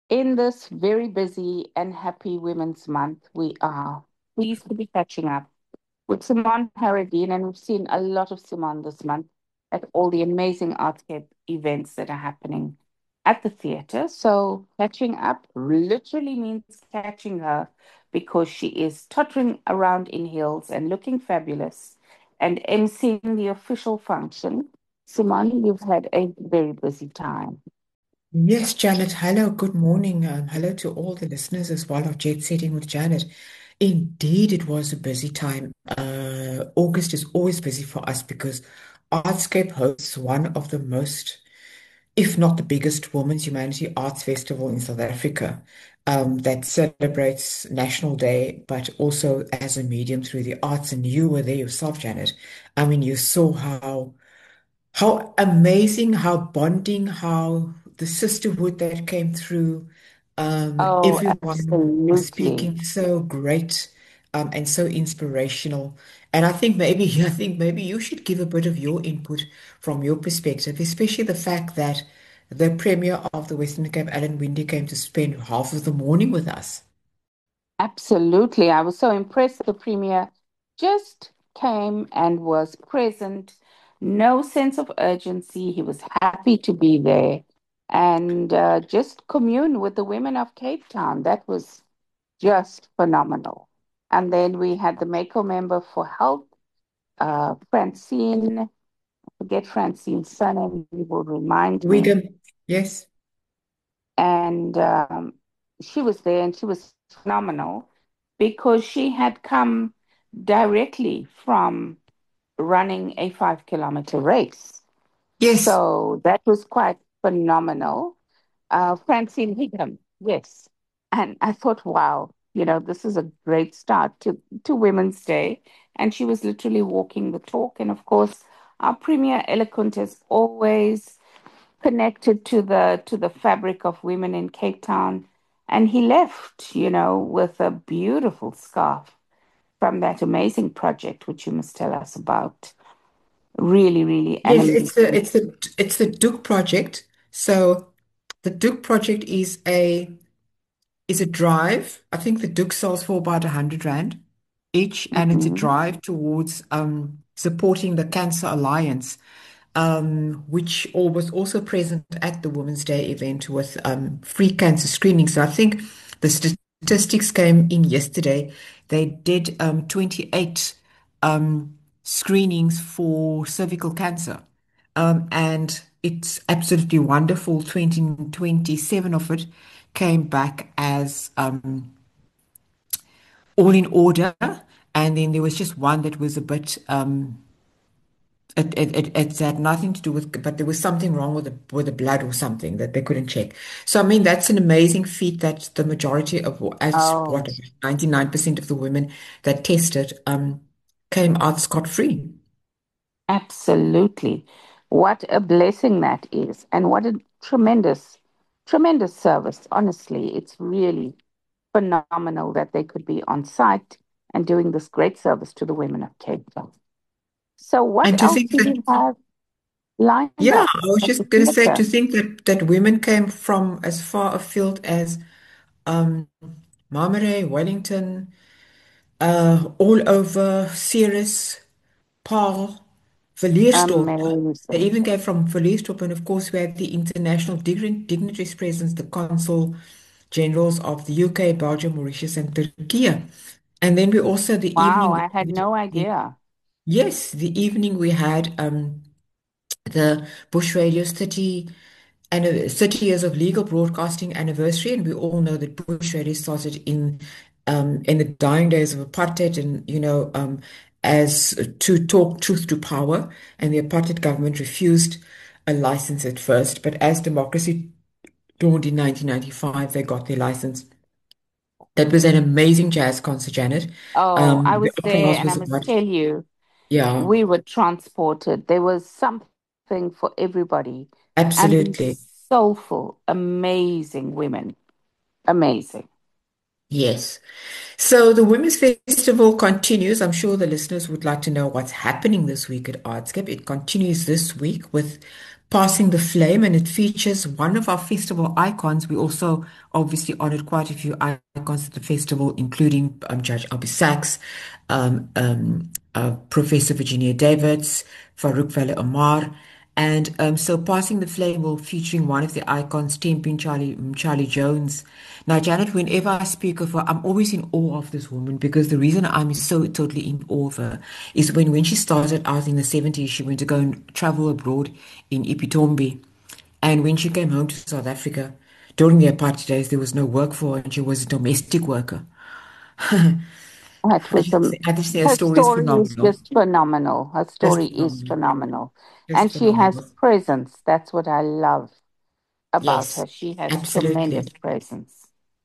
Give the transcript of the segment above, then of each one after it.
In this very busy and happy Women's Month, we are pleased to be catching up with Simone Paradine, and we've seen a lot of Simone this month at all the amazing artscape events that are happening at the theatre. So, catching up literally means catching her because she is tottering around in heels and looking fabulous and emceeing the official function. Simone, you've had a very busy time. Yes, Janet. Hello, good morning. Hello to all the listeners as well of Jet Setting with Janet. Indeed, it was a busy time. August is always busy for us because Artscape hosts one of the most, if not the biggest, Women's Humanity Arts Festival in South Africa, that celebrates National Day, but also as a medium through the arts. And you were there yourself, Janet. I mean, you saw how amazing, how bonding, how the sisterhood that came through. Oh, Everyone was absolutely. speaking so great, and so inspirational. And I think maybe you should give a bit of your input from your perspective, especially the fact that the Premier of the Western Cape, Alan Winde, came to spend half of the morning with us. Absolutely. I was so impressed. The premier just came and was present. No sense of urgency. He was happy to be there and just commune with the women of Cape Town. That was just phenomenal. And then we had the MACO member for health, Francine. Forget Francine's surname, you will remind me. Wigan, yes. And she was there and she was phenomenal because she had come directly from running a 5 kilometer race. Yes. So that was quite phenomenal. Francine Higham, yes. And I thought, wow, this is a great start to Women's Day. And she was literally walking the talk. And of course, our Premier Eloquent as always connected to the fabric of women in Cape Town. And he left, with a beautiful scarf from that amazing project, which you must tell us about. Really, really an Yes, amazing. it's the Duke project. So the Duke project is a drive. I think the Duke sells for about 100 Rand each, and it's a Mhm. drive towards supporting the Cancer Alliance, which was also present at the Women's Day event with free cancer screening. So I think the statistics came in yesterday. They did 28 screenings for cervical cancer. And it's absolutely wonderful. 2027 of it came back as all in order. And then there was just one that was a bit, it had nothing to do with, but there was something wrong with the blood or something that they couldn't check. So, I mean, that's an amazing feat that the majority of, as Oh, what, 99% of the women that tested came out scot-free. absolutely. What a blessing that is. And what a tremendous, tremendous service. Honestly, it's really phenomenal that they could be on site and doing this great service to the women of Cape Town. So, what And to else think do that, you have lined yeah, up I was at the just going to say, to theatre? think that women came from as far afield as um, Marmaray, Wellington, all over Ceres, Paarl, Villiersdorp. They Amazing. even came from Villiersdorp, and of course, we had the international dignitaries present, the consul generals of the UK, Belgium, Mauritius, and Turkey. And then we also the Wow, evening, I had no idea. yes, the evening we had the Bush Radio's 30 years of legal broadcasting anniversary, and we all know that Bush Radio started in the dying days of apartheid, and as to talk truth to power, and the apartheid government refused a license at first, but as democracy dawned in 1995, they got their license. That was an amazing jazz concert, Janet. Oh, I The was there applause and I was must about, tell you, yeah, we were transported. There was something for everybody. And absolutely. these soulful, amazing women. Amazing. Yes. So the Women's Festival continues. I'm sure the listeners would like to know what's happening this week at Artscape. It continues this week with Passing the Flame, and it features one of our festival icons. We also obviously honored quite a few icons at the festival, including Judge Albie Sachs, Professor Virginia Davids, Farouk Vale Omar. And so Passing the Flame will featuring one of the icons, Tempin Charlie Jones. Now, Janet, whenever I speak of her, I'm always in awe of this woman because the reason I'm so totally in awe of her is when she started out in the 70s, she went to go and travel abroad in Ipitombi. And when she came home to South Africa, during the apartheid days, there was no work for her and she was a domestic worker. It was I just say her her story is story is phenomenal. just phenomenal. Her Just story is phenomenal. phenomenal. Just And she has phenomenal. presence. That's what I love about Yes, her. She has tremendous absolutely. presence.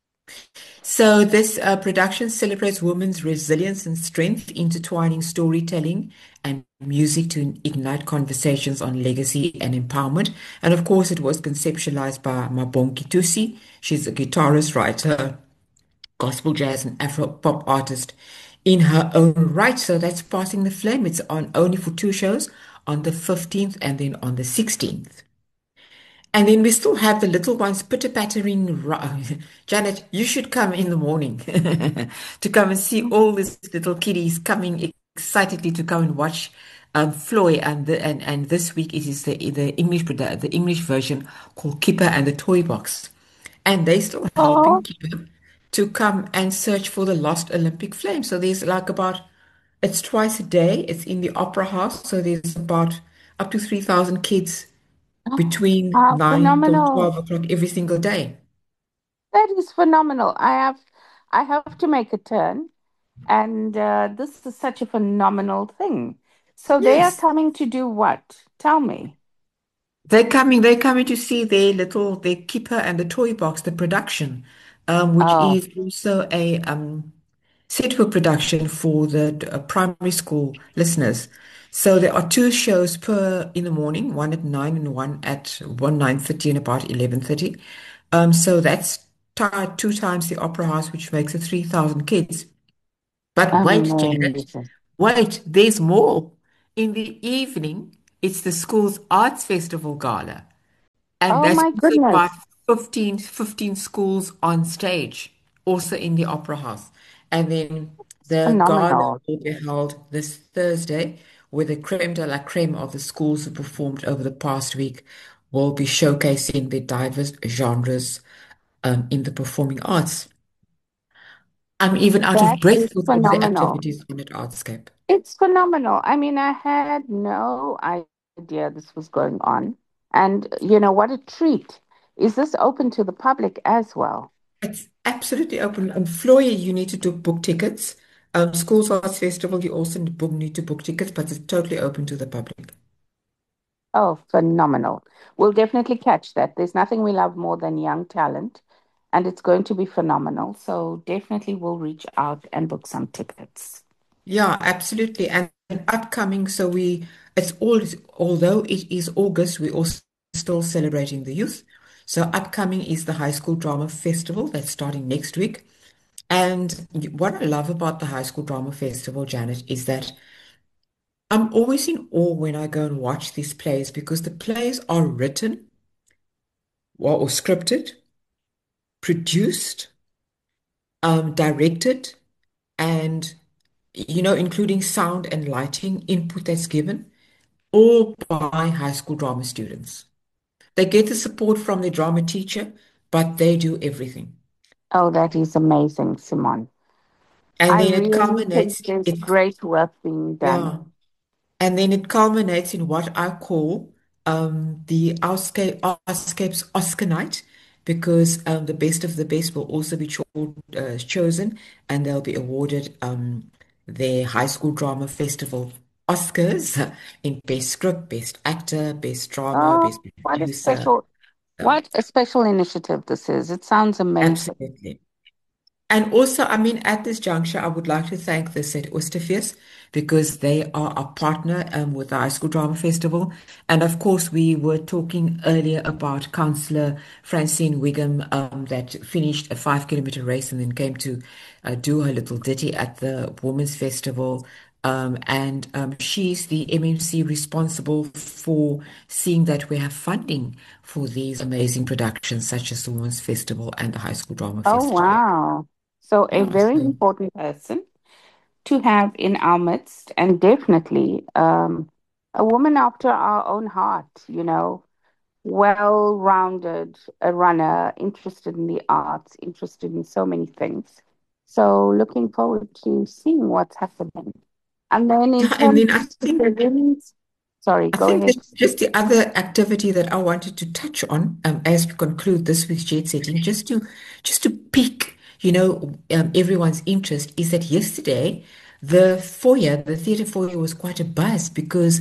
So, this production celebrates women's resilience and strength, intertwining storytelling and music to ignite conversations on legacy and empowerment. And of course, it was conceptualized by Mabonke Tusi. She's a guitarist, writer, gospel jazz, and Afro pop artist in her own right. So, that's Passing the Flame. It's on only for two shows on the 15th and then on the 16th. And then we still have the little ones pitter pattering. Janet, you should come in the morning to come and see all these little kiddies coming excitedly to come and watch Floy. And this week it is the English version called Kipper and the Toy Box, and they still helping Oh, Kipper to come and search for the lost Olympic flame. So there's like about it's twice a day. It's in the Opera House, so there's about up to 3,000 kids between how 9 to phenomenal. 12 o'clock every single day. That is phenomenal. I have to make a turn. And this is such a phenomenal thing. So they are Yes. coming to do what? Tell me. They're coming to see their keeper and the toy box, the production, which Oh, is also a set work production for the primary school listeners. So there are two shows per in the morning, one at 9 and one at 9:30 and about 11:30. So that's two times the Opera House, which makes it 3,000 kids. But wait, Janet, amazing. wait, there's more. In the evening, it's the school's Arts Festival Gala. And Oh that's my also about goodness. 15 schools on stage, also in the Opera House. And then the gala Phenomenal. will be held this Thursday, where the creme de la creme of the schools who performed over the past week will be showcasing their diverse genres in the performing arts. I'm even out of That breath is with all the phenomenal. activities on at Artscape. It's phenomenal. I mean, I had no idea this was going on. And you know, what a treat. Is this open to the public as well? It's absolutely open. Floyer, you need to book tickets. Schools Arts Festival, you also need to book tickets, but it's totally open to the public. Oh, phenomenal. We'll definitely catch that. There's nothing we love more than young talent, and it's going to be phenomenal. So definitely we'll reach out and book some tickets. Yeah, absolutely. And upcoming, it's all, although it is August, we're also still celebrating the youth. So upcoming is the High School Drama Festival that's starting next week. And what I love about the High School Drama Festival, Janet, is that I'm always in awe when I go and watch these plays because the plays are written or scripted, produced, directed, and including sound and lighting input that's given, all by high school drama students. They get the support from their drama teacher, but they do everything. Oh, that is amazing, Simon. And I then it really think culminates, there's great work being done. yeah. And then it culminates in what I call the Outscapes Oscar night, because the best of the best will also be chosen, and they'll be awarded their High School Drama Festival Oscars in Best Script, Best Actor, Best Drama, Oh, Best Producer. So, what a special initiative this is. It sounds amazing. absolutely. And also, I mean, at this juncture, I would like to thank the Set Osterfees because they are a partner with the High School Drama Festival. And of course, we were talking earlier about Councillor Francine Wiggum that finished a 5 kilometer race and then came to do her little ditty at the Women's Festival. and she's the MMC responsible for seeing that we have funding for these amazing productions, such as the Women's Festival and the High School Drama Oh, Festival. wow. So a Yeah, very so important person to have in our midst, and definitely a woman after our own heart, well-rounded, a runner, interested in the arts, interested in so many things. So looking forward to seeing what's happening. And then in yeah, and terms then I of think the women's, sorry, I go think ahead. that just the other activity that I wanted to touch on, as we conclude this week's jet setting, just to pique, everyone's interest, is that yesterday the theatre foyer was quite a buzz because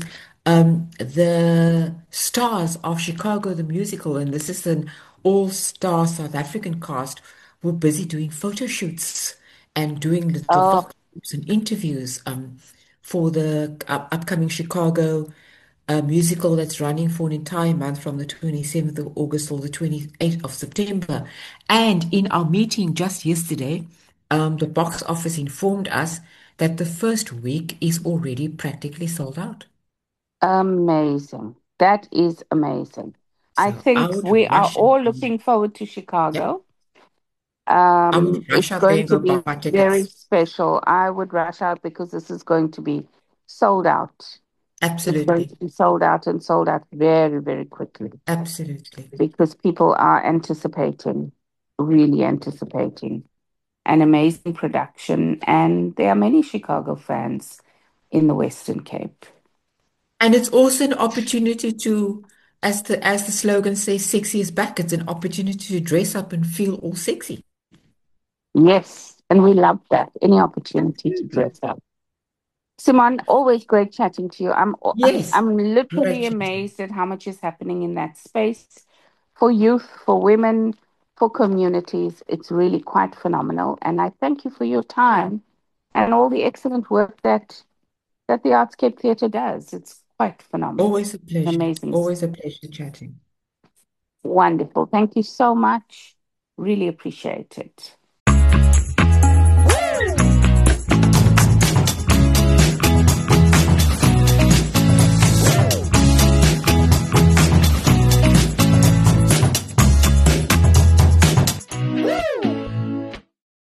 the stars of Chicago the musical, and this is an all-star South African cast, were busy doing photo shoots and doing little Oh, vox pops and interviews for the upcoming Chicago musical that's running for an entire month from the 27th of August till the 28th of September. And in our meeting just yesterday, the box office informed us that the first week is already practically sold out. amazing. That is amazing. I So I think would we are rush all and looking forward to yep, Chicago. I would rush It's out there going and to go be buy very tickets. special. I would rush out because this is going to be sold out. It's going Absolutely. to be sold out and sold out very, very quickly Absolutely. because people are anticipating, really anticipating an amazing production. And there are many Chicago fans in the Western Cape. And it's also an opportunity to, as the slogan says, sexy is back. It's an opportunity to dress up and feel all sexy. Yes, and we love that. Any opportunity to Absolutely. dress up. Simon, always great chatting to you. Yes. I'm Great literally chatting. amazed at how much is happening in that space for youth, for women, for communities. It's really quite phenomenal. And I thank you for your time and all the excellent work that the Artscape Theatre does. It's quite phenomenal. Always a pleasure. Amazing. Always a pleasure chatting. Wonderful. Thank you so much. Really appreciate it.